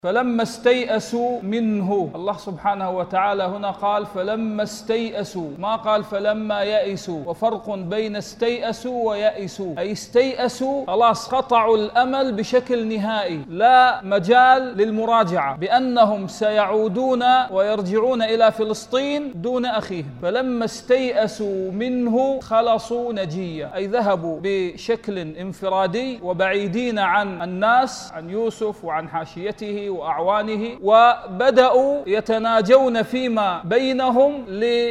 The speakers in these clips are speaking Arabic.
فلما استيأسوا منه، الله سبحانه وتعالى هنا قال فلما استيأسوا، ما قال فلما يئسوا، وفرق بين استيأسوا ويئسوا. أي استيأسوا خلاص قطعوا الأمل بشكل نهائي، لا مجال للمراجعة، بأنهم سيعودون ويرجعون إلى فلسطين دون أخيهم. فلما استيأسوا منه خلصوا نجيا، أي ذهبوا بشكل انفرادي وبعيدين عن الناس، عن يوسف وعن حاشيته وأعوانه، وبدأوا يتناجون فيما بينهم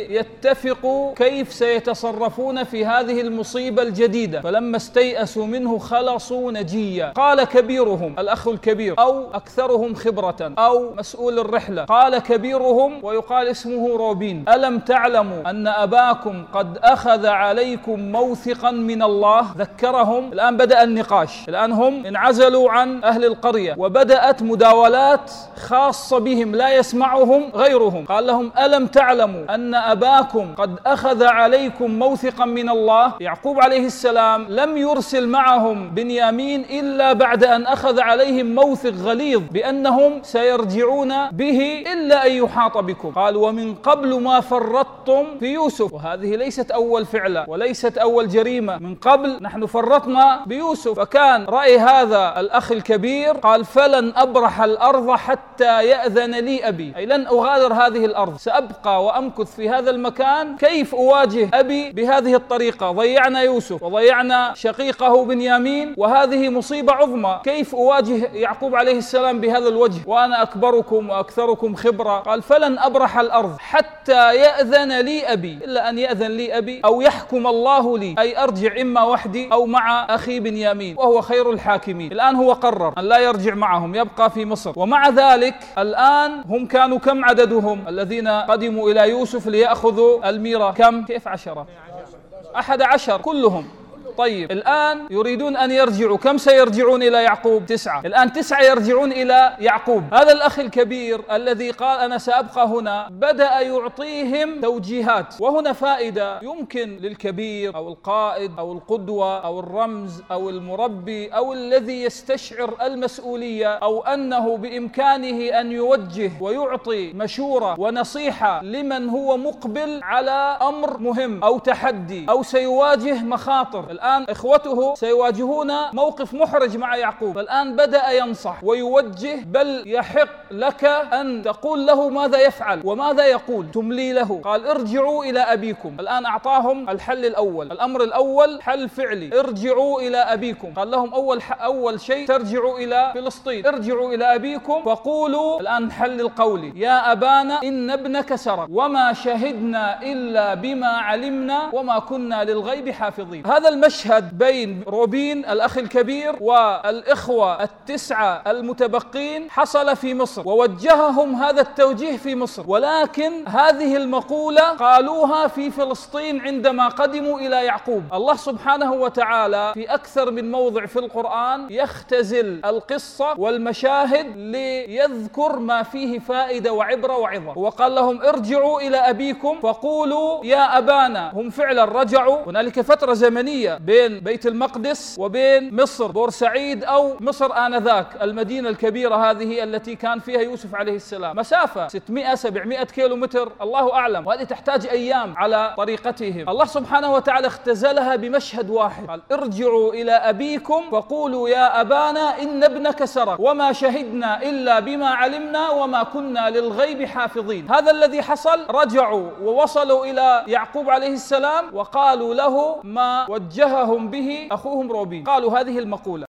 ليتفقوا كيف سيتصرفون في هذه المصيبة الجديدة. فلما استيأسوا منه خلصوا نجيا. قال كبيرهم، الأخ الكبير أو أكثرهم خبرة أو مسؤول الرحلة، قال كبيرهم ويقال اسمه روبين: ألم تعلموا أن أباكم قد أخذ عليكم موثقا من الله؟ ذكرهم. الآن بدأ النقاش، الآن هم انعزلوا عن أهل القرية وبدأت مداولات خاصة بهم لا يسمعهم غيرهم. قال لهم: ألم تعلموا أن أباكم قد أخذ عليكم موثقا من الله؟ يعقوب عليه السلام لم يرسل معهم بنيامين إلا بعد أن أخذ عليهم موثق غليظ بأنهم سيرجعون به إلا أن يحاط بكم. قال: ومن قبل ما فرطتم في يوسف. وهذه ليست أول فعلة وليست أول جريمة، من قبل نحن فرطنا بيوسف. فكان رأي هذا الأخ الكبير، قال: فلن أبرح الأرض حتى يأذن لي أبي، أي لن أغادر هذه الأرض، سأبقى وأمكث في هذا المكان. كيف أواجه أبي بهذه الطريقة؟ ضيعنا يوسف وضيعنا شقيقه بنيامين، وهذه مصيبة عظمى. كيف أواجه يعقوب عليه السلام بهذا الوجه وأنا أكبركم وأكثركم خبرة؟ قال: فلن أبرح الأرض حتى يأذن لي أبي، إلا أن يأذن لي أبي أو يحكم الله لي، أي أرجع إما وحدي أو مع أخي بنيامين وهو خير الحاكمين. الآن هو قرر أن لا يرجع معهم، يبقى في مصر. ومع ذلك الآن هم كانوا كم عددهم الذين قدموا إلى يوسف ليأخذوا الميراث؟ كم؟ كيف 10؟ 11 كلهم. طيب الآن يريدون أن يرجعوا، كم سيرجعون إلى يعقوب؟ 9. الآن 9 يرجعون إلى يعقوب. هذا الأخ الكبير الذي قال أنا سأبقى هنا بدأ يعطيهم توجيهات. وهنا فائدة، يمكن للكبير أو القائد أو القدوة أو الرمز أو المربي أو الذي يستشعر المسؤولية أو أنه بإمكانه أن يوجه ويعطي مشورة ونصيحة لمن هو مقبل على أمر مهم أو تحدي أو سيواجه مخاطر. الآن إخوته سيواجهون موقف محرج مع يعقوب، فالآن بدأ ينصح ويوجه، بل يحق لك أن تقول له ماذا يفعل وماذا يقول، تملي له. قال: ارجعوا إلى أبيكم. الآن أعطاهم الحل الأول، الأمر الأول حل فعلي، ارجعوا إلى أبيكم. قال لهم أول شيء ترجعوا إلى فلسطين، ارجعوا إلى أبيكم فقولوا، الآن حل القولي: يا أبانا إن ابنك سرق وما شهدنا إلا بما علمنا وما كنا للغيب حافظين. هذا المشهد بين روبين الأخ الكبير والإخوة 9 المتبقين حصل في مصر، ووجههم هذا التوجيه في مصر، ولكن هذه المقولة قالوها في فلسطين عندما قدموا إلى يعقوب. الله سبحانه وتعالى في أكثر من موضع في القرآن يختزل القصة والمشاهد ليذكر ما فيه فائدة وعبرة وعظة. وقال لهم: ارجعوا إلى أبيكم فقولوا يا أبانا. هم فعلا رجعوا. هنالك فترة زمنية بين بيت المقدس وبين مصر، بورسعيد أو مصر آنذاك، المدينة الكبيرة هذه التي كان فيها يوسف عليه السلام، مسافة 600-700 كيلومتر، الله أعلم، وهذه تحتاج أيام على طريقتهم. الله سبحانه وتعالى اختزلها بمشهد واحد، قال: ارجعوا إلى أبيكم فقولوا يا أبانا إن ابنك سرق وما شهدنا إلا بما علمنا وما كنا للغيب حافظين. هذا الذي حصل. رجعوا ووصلوا إلى يعقوب عليه السلام وقالوا له ما وجههم به أخوهم روبين، قالوا هذه المقولة.